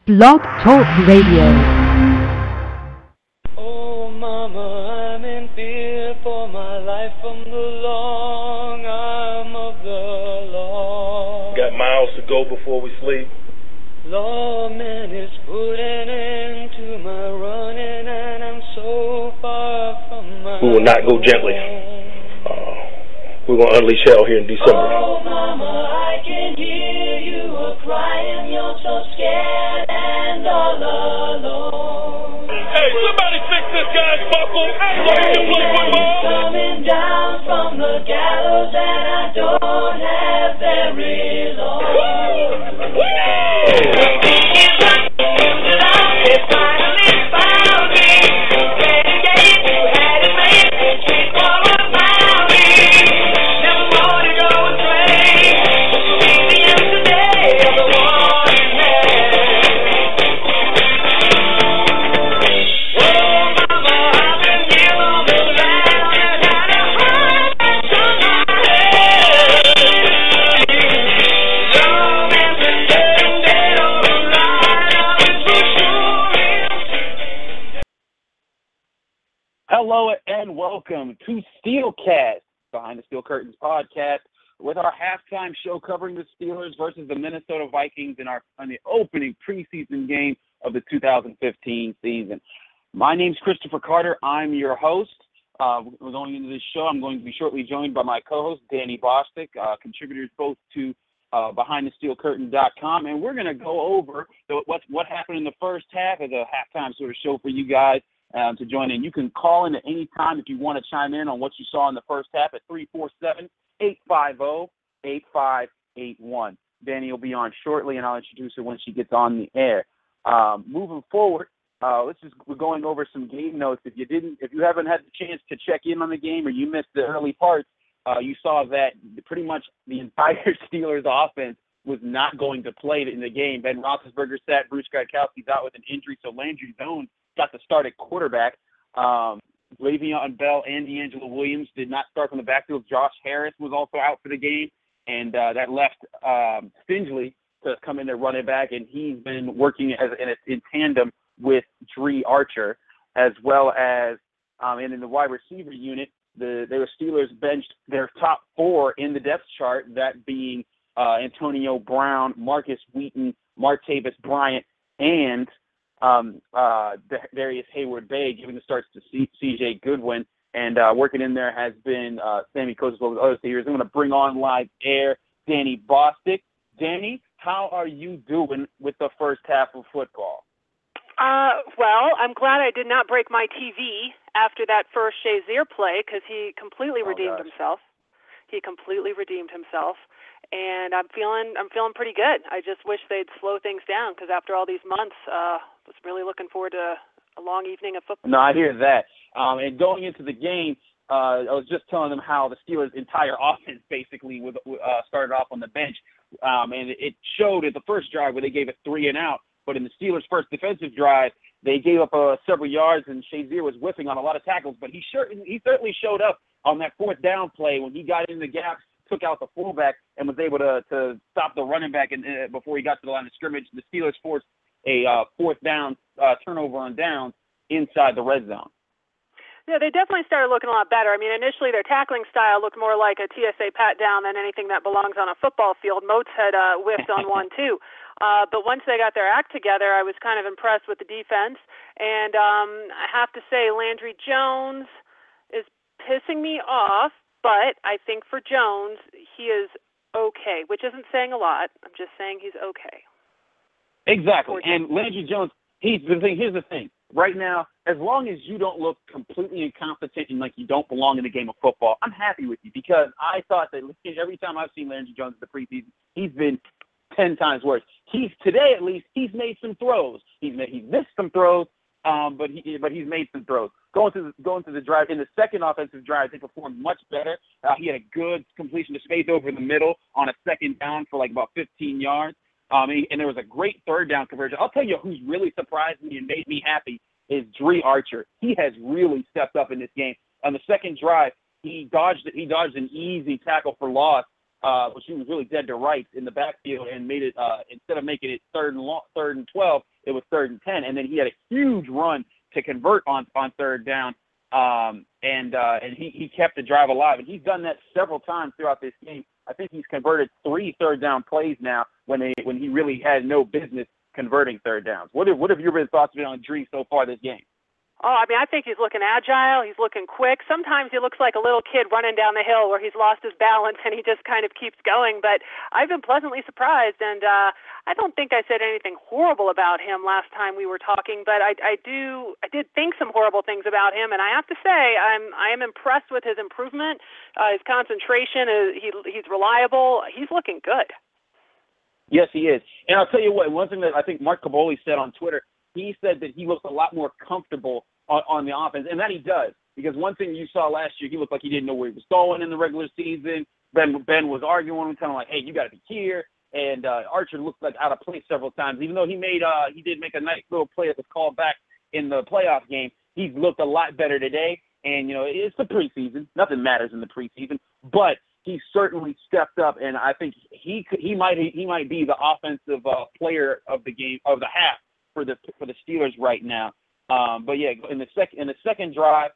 Blog Talk Radio. Oh, Mama, I'm in fear for my life from the long arm of the law. Got miles to go before we sleep. Lawman is putting an end to my running, and I'm so far from my We will not go gently. We're going to unleash hell here in December. Oh, Mama, I can hear you crying. You're so scared and all alone. Hey, somebody fix this guy's buckle. He's coming down from the gallows, and I don't have very long. It's finally found me. Renegade, you had it made. Keep all around me. Never want to go astray. Meet the end today of the warning man. Oh, Mama, I've been here on the land and had a heart that's on my head. Long as the living dead or alive, I was for sure. Hello and welcome to Steelcast, Behind the Steel Curtains podcast, with our halftime show covering the Steelers versus the Minnesota Vikings in the opening preseason game of the 2015 season. My name's Christopher Carter. I'm your host. We're going into this show. I'm going to be shortly joined by my co-host, Danny Bostic, contributors both to BehindTheSteelCurtain.com, and we're going to go over what happened in the first half as a halftime sort of show for you guys to join in. You can call in at any time if you want to chime in on what you saw in the first half at 347-850-8581. Danny will be on shortly, and I'll introduce her when she gets on the air. Moving forward, we're going over some game notes. If you haven't had the chance to check in on the game or you missed the early parts, you saw that pretty much the entire Steelers offense was not going to play in the game. Ben Roethlisberger sat, Bruce Gradkowski's out with an injury, so Landry Jones got to start at quarterback. Le'Veon Bell and D'Angelo Williams did not start from the backfield. Josh Harris was also out for the game, and that left Stingley to come in there running back, and he's been working in tandem with Dre Archer, as well as and in the wide receiver unit, the Steelers benched their top four in the depth chart, that being Antonio Brown, Marcus Wheaton, Martavis Bryant, and Darius Hayward-Bay, giving the starts to C.J. Goodwin, and working in there has been Sammy Coates with other Steelers. I'm going to bring on live air Danny Bostic. Danny, how are you doing with the first half of football? Well, I'm glad I did not break my TV after that first Shazier play, because he completely redeemed himself. He completely redeemed himself. And I'm feeling pretty good. I just wish they'd slow things down, because after all these months, was really looking forward to a long evening of football. No, I hear that. And going into the game, I was just telling them how the Steelers' entire offense basically started off on the bench, and it showed at the first drive where they gave it 3 and out. But in the Steelers' first defensive drive, they gave up several yards, and Shazier was whiffing on a lot of tackles. But he certainly showed up on that fourth down play when he got in the gaps, took out the fullback, and was able to stop the running back before he got to the line of scrimmage. The Steelers forced a fourth down turnover on downs inside the red zone. Yeah, they definitely started looking a lot better. I mean, initially their tackling style looked more like a TSA pat down than anything that belongs on a football field. Moats had whiffed on one too. But once they got their act together, I was kind of impressed with the defense. And I have to say, Landry Jones is pissing me off, but I think for Jones, he is okay, which isn't saying a lot. I'm just saying he's okay. Exactly. And Landry Jones, here's the thing. Right now, as long as you don't look completely incompetent and like you don't belong in the game of football, I'm happy with you, because I thought that every time I've seen Landry Jones in the preseason, he's been 10 times worse. Today at least, he's made some throws. He's missed some throws, but he's made some throws. Going to the drive, in the second offensive drive, they performed much better. He had a good completion to space over the middle on a second down for like about 15 yards. And there was a great third down conversion. I'll tell you who's really surprised me and made me happy is Dre Archer. He has really stepped up in this game. On the second drive, he dodged an easy tackle for loss, which he was really dead to rights in the backfield, and made it instead of making it third and 12, it was 3rd and 10, and then he had a huge run to convert on 3rd down, and he kept the drive alive, and he's done that several times throughout this game. I think he's converted 3 3rd down plays now when he really had no business converting 3rd downs. What have your thoughts been on Dree so far this game? Oh, I mean, I think he's looking agile. He's looking quick. Sometimes he looks like a little kid running down the hill where he's lost his balance and he just kind of keeps going. But I've been pleasantly surprised, and I don't think I said anything horrible about him last time we were talking. But I did think some horrible things about him, and I have to say I am impressed with his improvement. His concentration he's reliable. He's looking good. Yes, he is. And I'll tell you what, one thing that I think Mark Caboli said on Twitter, he said that he looks a lot more comfortable on the offense, and that he does. Because one thing you saw last year, he looked like he didn't know where he was going in the regular season. Ben was arguing with him, telling him, like, hey, you got to be here. And Archer looked like out of place several times. Even though he did make a nice little play that was called back in the playoff game, he's looked a lot better today. And, it's the preseason. Nothing matters in the preseason. But he certainly stepped up, and I think he might be the offensive player of the game, of the half, for the Steelers right now. But yeah, in the second drive,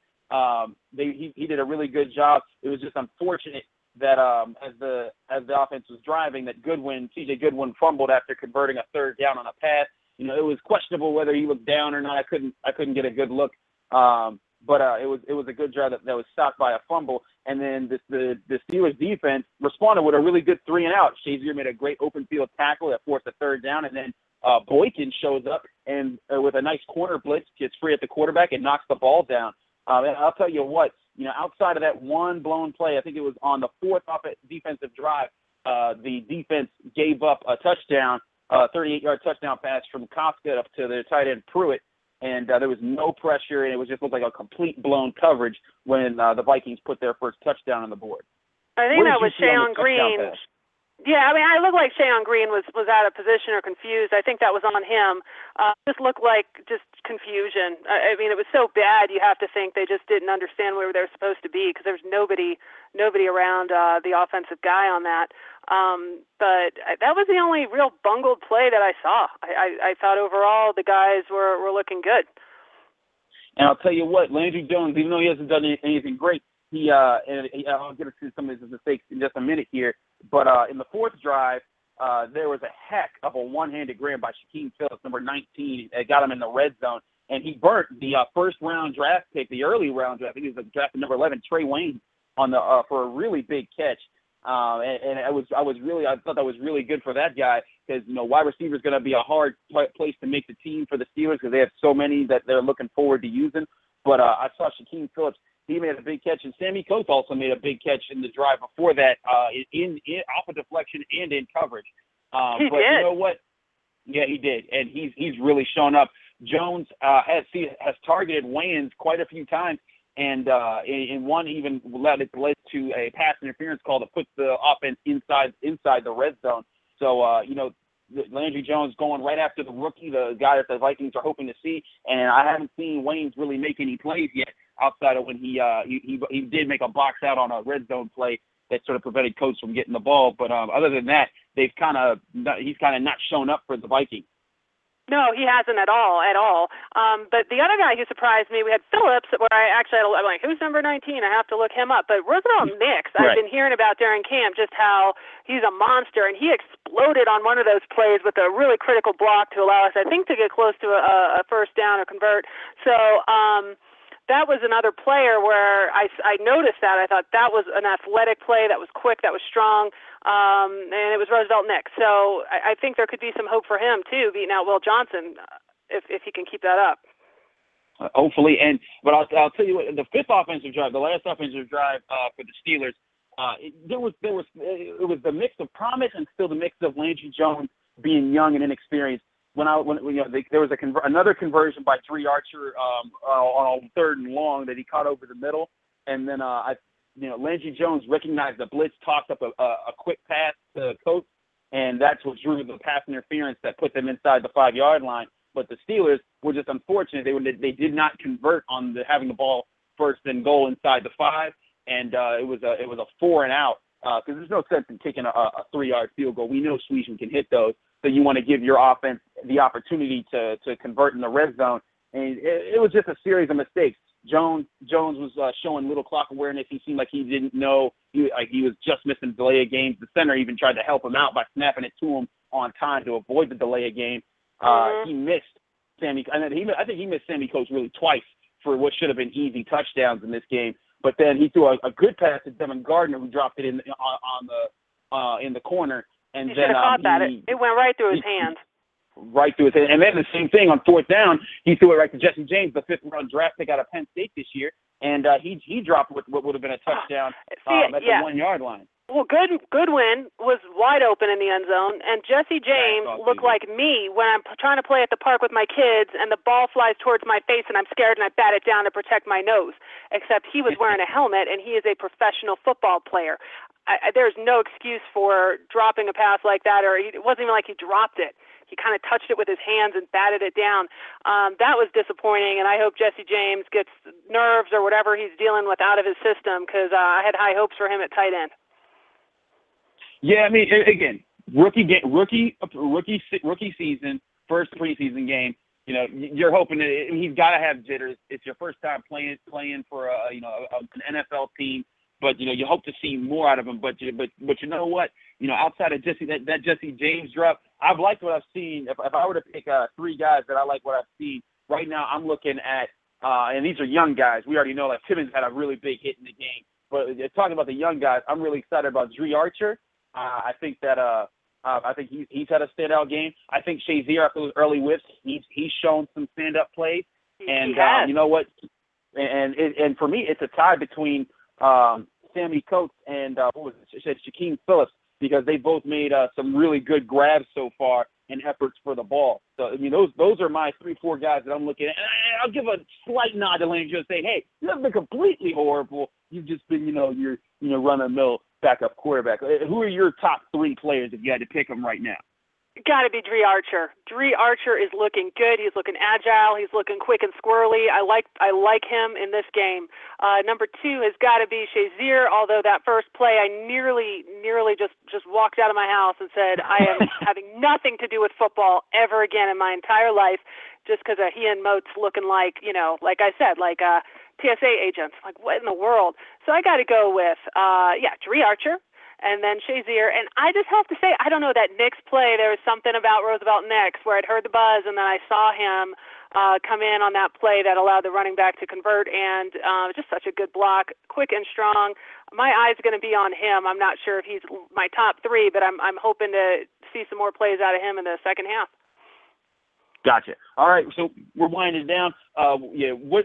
he did a really good job. It was just unfortunate that as the offense was driving, that C.J. Goodwin fumbled after converting a 3rd down on a pass. It was questionable whether he looked down or not. I couldn't get a good look. But it was a good drive that was stopped by a fumble. And then the Steelers defense responded with a really good 3-and-out. Shazier made a great open field tackle that forced a 3rd down, and then Boykin shows up and with a nice corner blitz, gets free at the quarterback and knocks the ball down. And I'll tell you what, outside of that one blown play, I think it was on the 4th defensive drive, the defense gave up a touchdown, 38-yard touchdown pass from Koska up to their tight end Pruitt. And there was no pressure, and it was just looked like a complete blown coverage when the Vikings put their first touchdown on the board. I think that was Shayon Green. Yeah, I mean, I looked like Shayon Green was out of position or confused. I think that was on him. Just looked like just confusion. I mean, it was so bad you have to think they just didn't understand where they were supposed to be because there was nobody around the offensive guy on that. But that was the only real bungled play that I saw. I thought overall the guys were looking good. And I'll tell you what, Landry Jones, even though he hasn't done anything great, I'll get to some of his mistakes in just a minute here, but in the 4th drive, there was a heck of a one-handed grab by Shaquem Phillips, number 19. It got him in the red zone, and he burnt the first-round draft pick, the early round draft. I think it was drafted number 11, Trey Wayne, for a really big catch. And I thought that was really good for that guy because, wide receiver is going to be a hard place to make the team for the Steelers because they have so many that they're looking forward to using. But I saw Shaquem Phillips. He made a big catch, and Sammy Coates also made a big catch in the drive before that, in off a deflection and in coverage. But did. You know what? Yeah, he did, and he's really shown up. Jones has targeted Wayans quite a few times, and in one even led to a pass interference call that puts the offense inside the red zone. So Landry Jones going right after the rookie, the guy that the Vikings are hoping to see, and I haven't seen Wayans really make any plays yet. Outside of when he did make a box out on a red zone play that sort of prevented Coates from getting the ball, but other than that, he's kind of not shown up for the Vikings. No, he hasn't at all. But the other guy who surprised me, we had Phillips, where I'm like, who's number 19? I have to look him up. But Roosevelt Nix, Right. I've been hearing about during camp just how he's a monster, and he exploded on one of those plays with a really critical block to allow us, I think, to get close to a first down or convert. So that was another player where I noticed that. I thought that was an athletic play, that was quick, that was strong, and it was Roosevelt Nix. So I think there could be some hope for him, too, beating out Will Johnson if he can keep that up. Hopefully, but I'll tell you what, the 5th offensive drive, the last offensive drive for the Steelers, it was the mix of promise and still the mix of Landry Jones being young and inexperienced. There was another conversion by Dree Archer on 3rd and long that he caught over the middle, and then Landry Jones recognized the blitz, tossed up a quick pass to Coates, and that's what drew the pass interference that put them inside the 5-yard line. But the Steelers were just unfortunate; they did not convert on having the ball first and goal inside the 5, and it was a 4-and-out because there's no sense in kicking a 3-yard field goal. We know Sweeten can hit those. so you want to give your offense the opportunity to convert in the red zone. And it was just a series of mistakes. Jones was showing little clock awareness. He seemed like he didn't know. He was just missing delay of games. The center even tried to help him out by snapping it to him on time to avoid the delay of game. He missed Sammy. I think he missed Sammy Coates really twice for what should have been easy touchdowns in this game. But then he threw a good pass to Devin Gardner, who dropped it in the corner. And he then should have caught that. It went right through his hands. Right through his hand. And then the same thing on fourth down, he threw it right to Jesse James, the 5th-round draft pick out of Penn State this year, and he dropped what would have been a touchdown at the 1-yard line. Well, Goodwin was wide open in the end zone, and Jesse James looked like me when I'm trying to play at the park with my kids, and the ball flies towards my face, and I'm scared, and I bat it down to protect my nose. Except he was wearing a helmet, and he is a professional football player. There's no excuse for dropping a pass like that, or it wasn't even like he dropped it. He kind of touched it with his hands and batted it down. That was disappointing, and I hope Jesse James gets nerves or whatever he's dealing with out of his system, because I had high hopes for him at tight end. Yeah, I mean, again, rookie season, first preseason game. You know, you're hoping that he's got to have jitters. It's your first time playing for an NFL team. But you know, you hope to see more out of him. But you know what? You know, outside of that Jesse James drop, I've liked what I've seen. If I were to pick 3 guys that I like what I've seen right now, I'm looking at and these are young guys. We already know like Timmons had a really big hit in the game. But talking about the young guys, I'm really excited about Dre Archer. I think that I think he's had a standout game. I think Shazier, after those early whiffs, he's shown some stand-up plays. And you know what? And for me, it's a tie between Sammy Coates and Shaquem Phillips, because they both made some really good grabs so far and efforts for the ball. So I mean, those are my 3-4 guys that I'm looking at. And I'll give a slight nod to Landry and say, hey, you haven't been completely horrible. You've just been, your run-of-the-mill backup quarterback. Who are your top 3 players if you had to pick them right now? Got to be Dre Archer. Dre Archer is looking good. He's looking agile. He's looking quick and squirrely. I like him in this game. Number 2 has got to be Shazier. Although that first play, I nearly just walked out of my house and said I am having nothing to do with football ever again in my entire life, just because he and Moats looking like like I said, like TSA agents. Like, what in the world? So I got to go with Dre Archer. And then Shazier. And I just have to say, I don't know, that Knicks play, there was something about Roosevelt Knicks where I'd heard the buzz, and then I saw him come in on that play that allowed the running back to convert, and just such a good block, quick and strong. My eye's going to be on him. I'm not sure if he's my top 3, but I'm hoping to see some more plays out of him in the second half. Gotcha. All right, so we're winding down. What's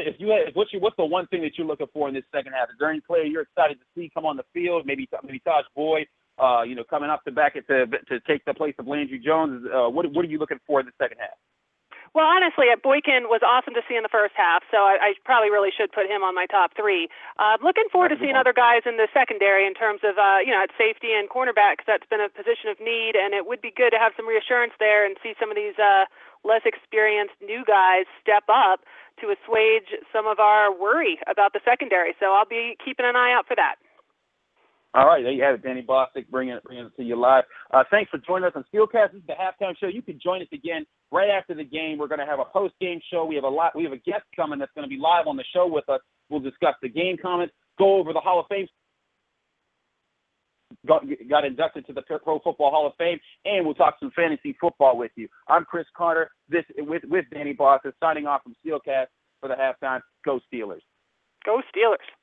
the one thing that you're looking for in this second half? Is there any player you're excited to see come on the field? Maybe Taj Boyd, coming up to back it to take the place of Landry Jones. What are you looking for in the second half? Well, honestly, Boykin was awesome to see in the first half, so I probably really should put him on my top 3. Looking forward to seeing other guys in the secondary in terms of, at safety and cornerback, because that's been a position of need, and it would be good to have some reassurance there and see some of these less experienced new guys step up to assuage some of our worry about the secondary. So I'll be keeping an eye out for that. All right, there you have it, Danny Bostic, bringing it to you live. Thanks for joining us on Steelcast. This is the halftime show. You can join us again right after the game. We're going to have a post-game show. We have a guest coming that's going to be live on the show with us. We'll discuss the game comments, go over the Hall of Fame. Got inducted to the Pro Football Hall of Fame, and we'll talk some fantasy football with you. I'm Chris Carter. This with Danny Bostic, signing off from Steelcast for the halftime. Go Steelers. Go Steelers.